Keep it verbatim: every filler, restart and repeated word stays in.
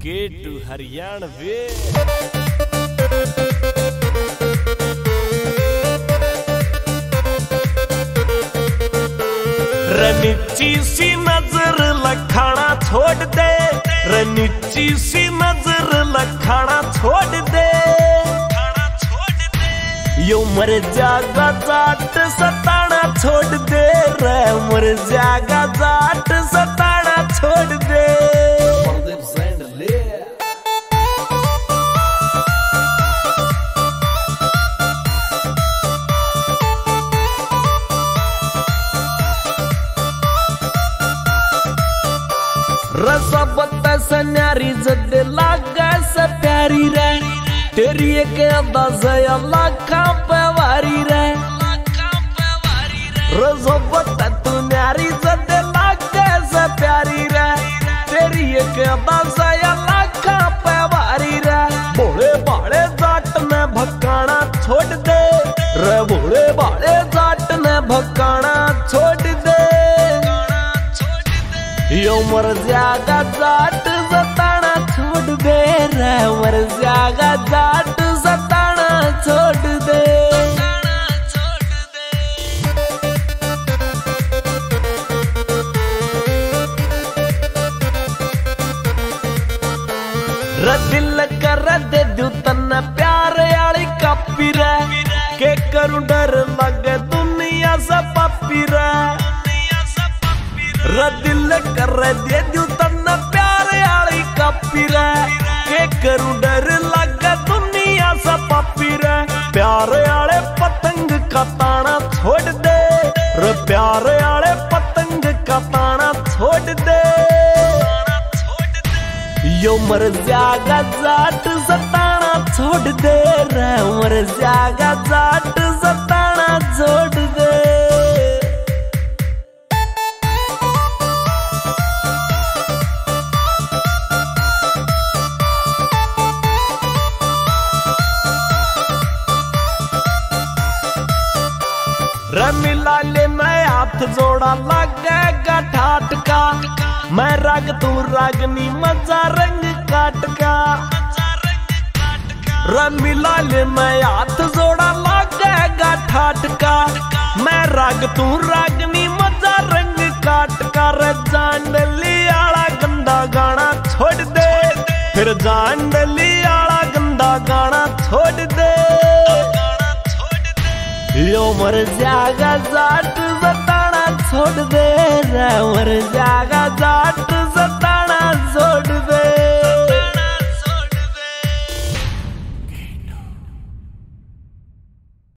केटू हरियाणवी रनीची सी नजर लखाना छोड़ दे, रनीची सी नजर लखाना छोड़ दे, यो मर जागा जाट सताना छोड़ दे रे, मर जागा जाट सताना छोड़ दे। रसबत सन्यारी जद लागा स प्यारी रे, तेरी एक दजया लाखा पवारी रे, रसबत तू न्यारी जद लागा स प्यारी रे, तेरी एक दजया लाखा पवारी रे। भोले भाले जाट ने भकाना छोड़ दे रे, भोले भाले जाट ने भकाना छोड़ दे, यो मर जागा जाट सताना छोड़ दे रे, मर जागा जाट सताना छोड़ दे। रे दिल कर दे दू तन्ना प्यार आली कापी रे, के करूं डर लगे दुनिया से पापी रे, रे दिल कर दे दू तन्ना प्यार आली कापी रे, के करूं डर लगा दुनिया सा पापी रे। प्यार आले पतंग का ताना छोड़ दे रे, प्यार आले पतंग का ताना छोड़ दे, यो मर जागा जाट सताना छोड़ दे रे, मर जागा जाट सताना छोड़ दे। रमीला ले मैं हाथ जोड़ा लगेगा ठाट का, मैं राग तू रागनी मजा रंग काट का, रमीला ले मैं हाथ जोड़ा लगेगा ठाट का, मैं राग तू रागनी मजा रंग काट का। रे जांडली आला गंदा गाना छोड़ दे, फिर जांडली आला गंदा गाना छोड़ दे, यो मर जागा जाट सताना छोड़ दे रे, मर जागा जाट